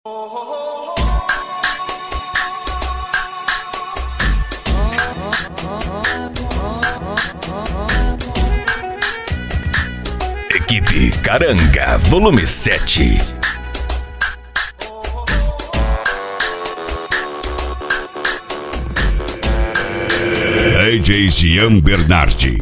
Equipe Caranga, volume 7. DJ Jean Bernardi.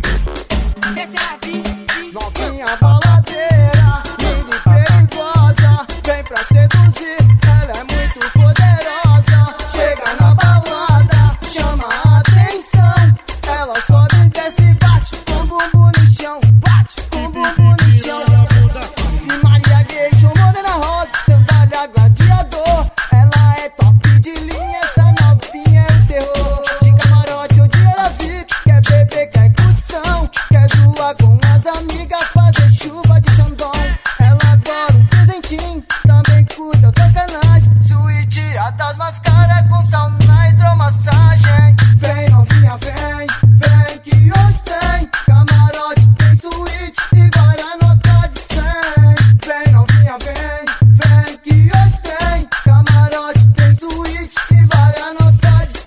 Novinha baladeira, linda e perigosa, vem pra seduzir, ela é muito poderosa. Chega na balada, chama a atenção, ela sobe e desce, bate com bumbum no chão, bate com bumbum no chão. De Maria Gay, morena rosa, sandália gladiador, ela é top de linha, essa novinha é o terror. De camarote ou de era VIP, quer beber, quer curtição, quer zoar com as amigas, fazer chuva de Xandão. Ela adora um presentinho, também curte a sacanagem. Suíte, a das mascaras com sauna e hidromassagem. Vem novinha, vem, vem que hoje tem camarote, tem suíte e várias notas de 100. Vem novinha, vem, vem que hoje tem camarote, tem suíte e várias notas de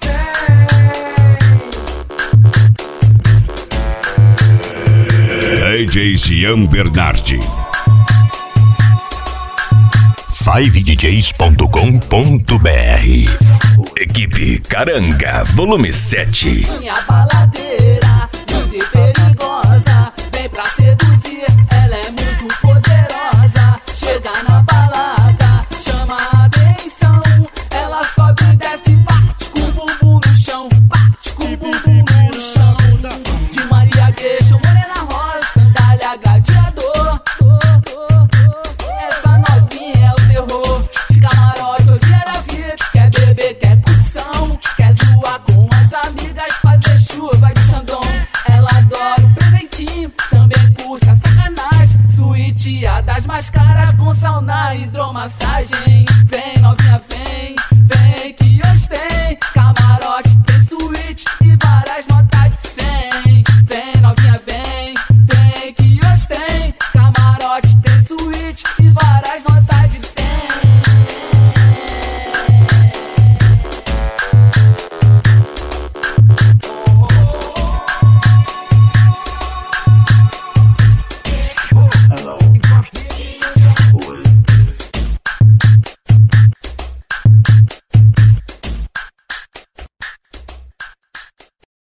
100. DJ Jean Bernardi. 5djs.com.br. Equipe Caranga, volume 7. Minha baladeira, linda e perigosa, vem pra seduzir, ela é muito poderosa. Chega na balada, chama a atenção, ela sobe e desce, bate com o bumbum no chão, bate com o bumbum no chão. De Maria Gay, morena rosa, sandália gladiador, essa novinha é o terror. De camarote ou de era VIP, quer beber, quer curtição, quer zoar com as amigas, fazer chuva de Xandão. Ela adora um presentinho, também curte a sacanagem. Suíte, a das mais caras com sauna e hidromassagem. Vem novinha, vem.